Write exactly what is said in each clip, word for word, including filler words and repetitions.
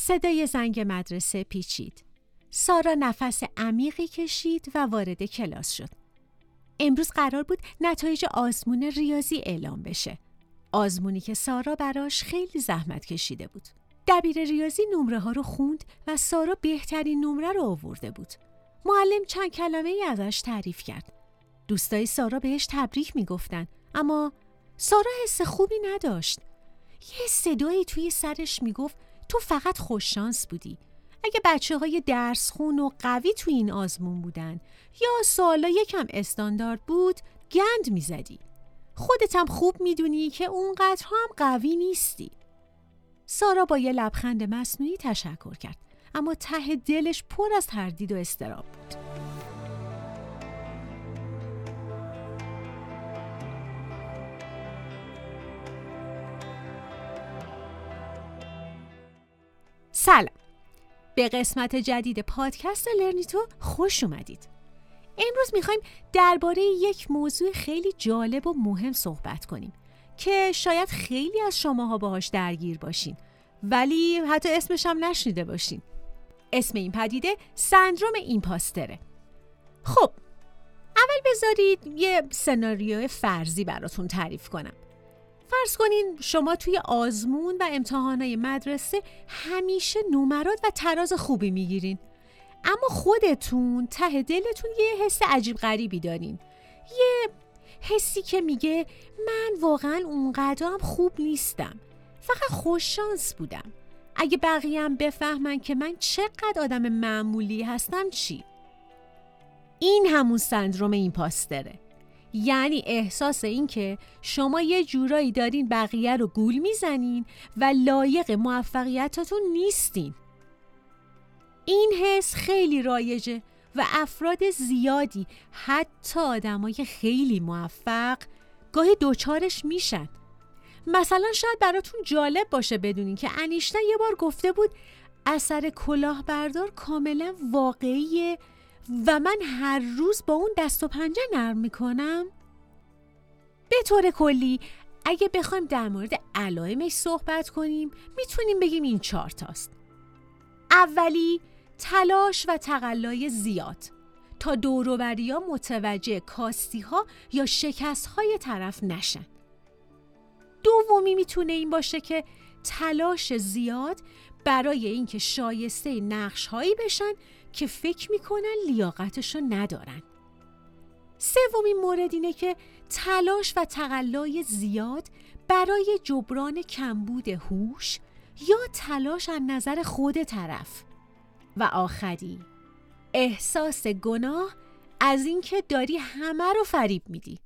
صدای زنگ مدرسه پیچید. سارا نفس عمیقی کشید و وارد کلاس شد. امروز قرار بود نتایج آزمون ریاضی اعلام بشه. آزمونی که سارا براش خیلی زحمت کشیده بود. دبیر ریاضی نمره ها رو خوند و سارا بهترین نمره رو آورده بود. معلم چند کلمه ای ازش تعریف کرد. دوستای سارا بهش تبریک میگفتن، اما سارا حس خوبی نداشت. یه صدایی توی سرش میگفت تو فقط خوششانس بودی. اگه بچه های درس خون و قوی توی این آزمون بودن یا سوالا یکم استاندارد بود گند میزدی. خودت هم خوب میدونی که اونقدر هم قوی نیستی. سارا با یه لبخند مصنوعی تشکر کرد، اما ته دلش پر از تردید و اضطراب بود. سلام، به قسمت جدید پادکست لرنیتو خوش اومدید. امروز میخوایم درباره یک موضوع خیلی جالب و مهم صحبت کنیم که شاید خیلی از شماها باهاش درگیر باشین ولی حتی اسمش هم نشنیده باشین. اسم این پدیده سندروم ایمپاستره. خب اول بذارید یه سناریو فرضی براتون تعریف کنم. فرض کنین شما توی آزمون و امتحانات مدرسه همیشه نمرات و تراز خوبی میگیرین، اما خودتون ته دلتون یه حس عجیب غریبی دارین. یه حسی که میگه من واقعا اونقدر هم خوب نیستم، فقط خوششانس بودم. اگه بقیه هم بفهمن که من چقدر آدم معمولی هستم چی؟ این همون سندروم ایمپاستره. یعنی احساس این که شما یه جورایی دارین بقیه رو گول میزنین و لایق موفقیتاتون نیستین. این حس خیلی رایجه و افراد زیادی، حتی آدمای خیلی موفق، گاهی دوچارش میشن. مثلا شاید براتون جالب باشه بدونین که انیشتین یه بار گفته بود اثر کلاهبردار کاملا واقعیه و من هر روز با اون دست و پنجه نرم میکنم. به طور کلی اگه بخوایم در مورد علائمش صحبت کنیم میتونیم بگیم این چهار تاست. اولی، تلاش و تقلای زیاد تا دور و بریا متوجه کاستی ها یا شکست های طرف نشن. دومی میتونه این باشه که تلاش زیاد برای اینکه شایسته نقش هایی بشن که فکر میکنن لیاقتشو ندارن. سومین مورد اینه که تلاش و تقلای زیاد برای جبران کمبود هوش یا تلاش از نظر خود طرف. و آخری، احساس گناه از اینکه داری همه رو فریب میدی.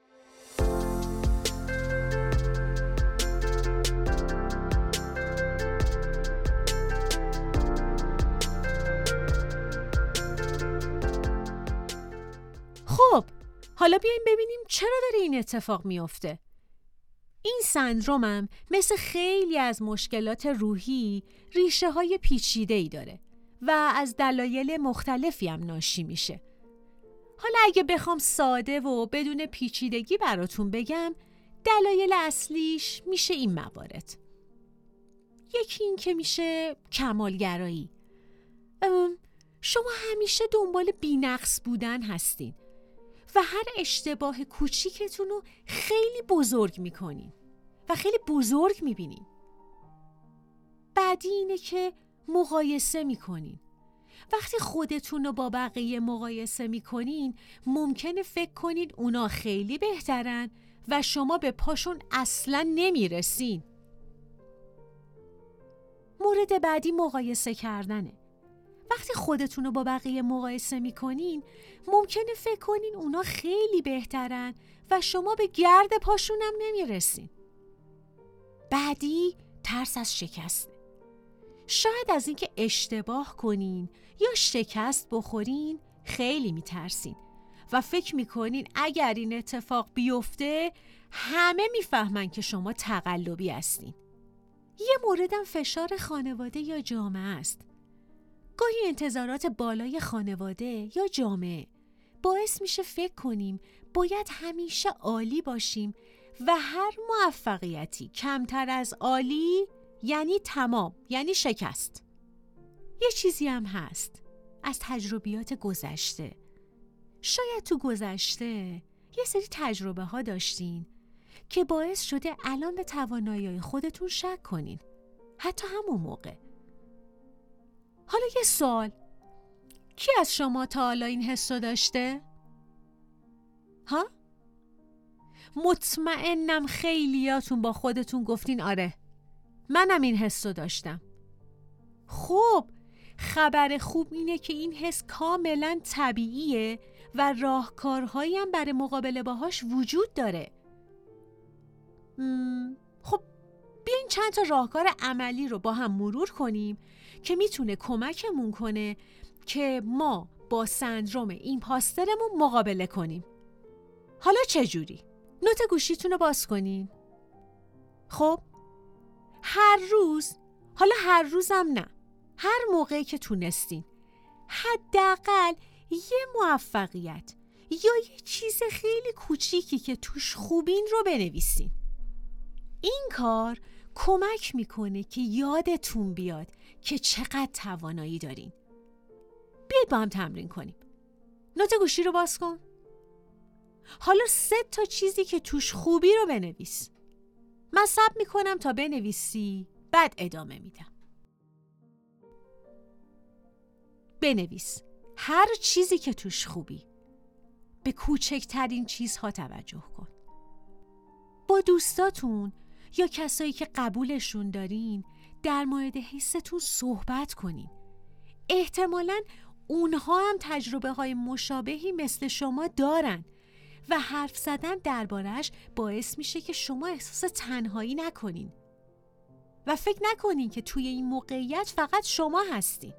خب حالا بیایم ببینیم چرا داره این اتفاق میفته. این سندرومم مثل خیلی از مشکلات روحی ریشه های پیچیده‌ای داره و از دلایل مختلفی هم ناشی میشه. حالا اگه بخوام ساده و بدون پیچیدگی براتون بگم، دلایل اصلیش میشه این موارد. یکی این که میشه کمالگرایی. شما همیشه دنبال بی‌نقص بودن هستین و هر اشتباه کوچیکتون رو خیلی بزرگ میکنین و خیلی بزرگ میبینین. بعدی اینه که مقایسه میکنین. وقتی خودتون رو با بقیه مقایسه میکنین ممکنه فکر کنین اونا خیلی بهترن و شما به پاشون اصلا نمیرسین. مورد بعدی مقایسه کردنه. وقتی خودتون رو با بقیه مقایسه میکنین ممکنه فکر کنین اونا خیلی بهترن و شما به گرد پاشون هم نمیرسین. بعدی ترس از شکسته. شاید از اینکه اشتباه کنین یا شکست بخورین خیلی میترسین و فکر میکنین اگر این اتفاق بیفته همه میفهمن که شما تقلبی هستین. یه موردم فشار خانواده یا جامعه است. گاهی انتظارات بالای خانواده یا جامعه باعث میشه فکر کنیم باید همیشه عالی باشیم و هر موفقیتی کمتر از عالی یعنی تمام، یعنی شکست. یه چیزی هم هست از تجربیات گذشته. شاید تو گذشته یه سری تجربه ها داشتین که باعث شده الان به توانایی خودتون شک کنین، حتی همون موقع. حالا یه سوال، کی از شما تا حالا این حسو داشته؟ ها؟ مطمئنم خیلیاتون با خودتون گفتین آره منم این حسو داشتم. خب خبر خوب اینه که این حس کاملا طبیعیه و راهکارهایی هم برای مقابله باهاش وجود داره. مم، خب بیاین چند تا راهکار عملی رو با هم مرور کنیم که میتونه کمکمون کنه که ما با سندروم ایمپاسترمون مقابله کنیم. حالا چجوری؟ نوت گوشیتون رو باز کنین. خب هر روز، حالا هر روزم نه، هر موقعی که تونستین حداقل یه موفقیت یا یه چیز خیلی کوچیکی که توش خوبین رو بنویسین. این کار کمک میکنه که یادتون بیاد که چقدر توانایی دارین. بیاید با هم تمرین کنیم. نوت گوشی رو باز کن. حالا سه تا چیزی که توش خوبی رو بنویس. من صبر میکنم تا بنویسی، بعد ادامه میدم. بنویس هر چیزی که توش خوبی. به کوچکترین چیزها توجه کن. با دوستاتون یا کسایی که قبولشون دارین در مورد حستون صحبت کنین. احتمالاً اونها هم تجربه های مشابهی مثل شما دارن و حرف زدن دربارش باعث میشه که شما احساس تنهایی نکنین و فکر نکنین که توی این موقعیت فقط شما هستین.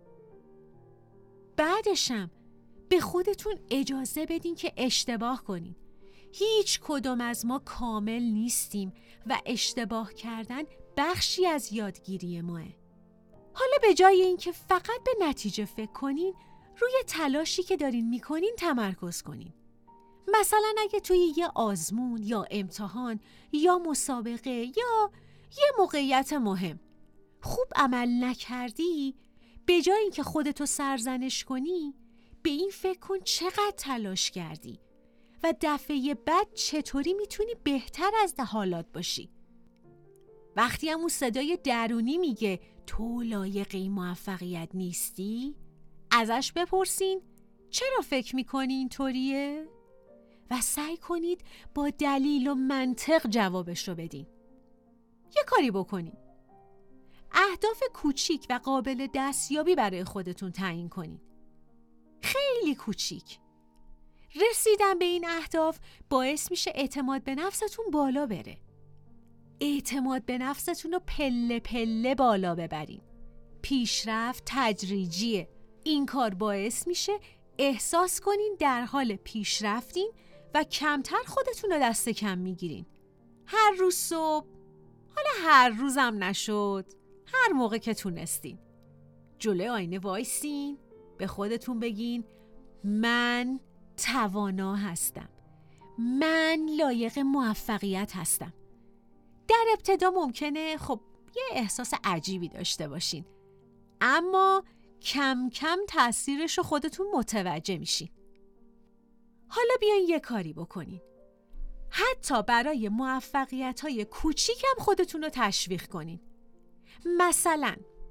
بعدشم به خودتون اجازه بدین که اشتباه کنین. هیچ کدوم از ما کامل نیستیم و اشتباه کردن بخشی از یادگیری ماه. حالا به جای اینکه فقط به نتیجه فکر کنین، روی تلاشی که دارین میکنین تمرکز کنین. مثلا اگه توی یه آزمون یا امتحان یا مسابقه یا یه موقعیت مهم خوب عمل نکردی، به جای اینکه خودتو سرزنش کنی، به این فکر کن چقدر تلاش کردی و دفعه بعد چطوری میتونی بهتر از ده حالات باشی. وقتی هم اون صدای درونی میگه تو لایق این موفقیت نیستی، ازش بپرسین چرا فکر میکنی اینطوریه؟ و سعی کنید با دلیل و منطق جوابش رو بدین. یه کاری بکنین. اهداف کوچیک و قابل دستیابی برای خودتون تعیین کنین. خیلی کوچیک. رسیدن به این اهداف باعث میشه اعتماد به نفستون بالا بره. اعتماد به نفستون رو پله پله بالا ببرین. پیشرفت تدریجیه. این کار باعث میشه احساس کنین در حال پیشرفتین و کمتر خودتون رو دست کم میگیرین. هر روز صبح، حالا هر روزم نشد، هر موقع که تونستین، جلوی آینه وایسین، به خودتون بگین من توانا هستم. من لایق موفقیت هستم. در ابتدا ممکنه خب یه احساس عجیبی داشته باشین، اما کم کم تأثیرش رو خودتون متوجه میشین. حالا بیاین یه کاری بکنین. حتی برای موفقیت‌های کوچیک هم خودتون رو تشویق کنین. مثلا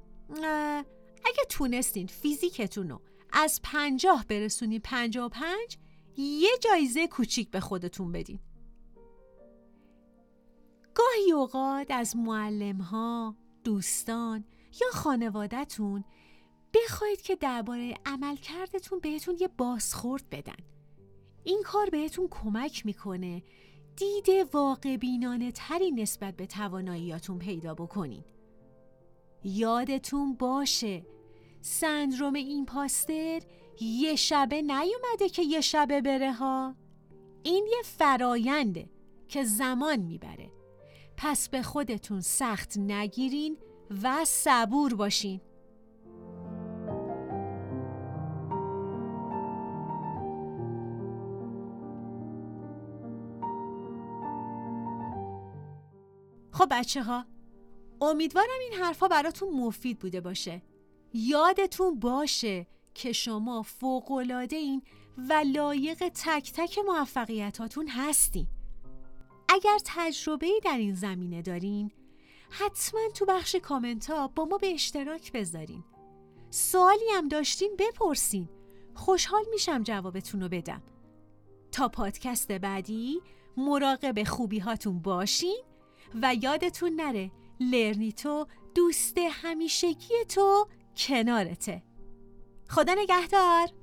اگه تونستین فیزیکتون رو از پنجاه برسونین پنجاه و پنج، یه جایزه کوچیک به خودتون بدین. گاهی اوقات از معلم‌ها، دوستان یا خانواده‌تون بخواید که درباره عملکردتون بهتون یه بازخورد بدن. این کار بهتون کمک میکنه دید واقع بینانه تری نسبت به تواناییاتون پیدا بکنین. یادتون باشه سندروم ایمپاستر یه شبه نیومده که یه شبه بره ها. این یه فراینده که زمان میبره. پس به خودتون سخت نگیرین و صبور باشین. خب بچه ها، امیدوارم این حرفا براتون مفید بوده باشه. یادتون باشه که شما فوق‌العاده این و لایق تک تک موفقیتاتون هستین. اگر تجربه‌ای در این زمینه دارین، حتما تو بخش کامنت ها با ما به اشتراک بذارین. سوالی هم داشتین بپرسین. خوشحال میشم جوابتون رو بدم. تا پادکست بعدی مراقب خوبی هاتون باشین و یادتون نره لرنیتو دوست همیشگی تو کنارته. خدا نگهدار.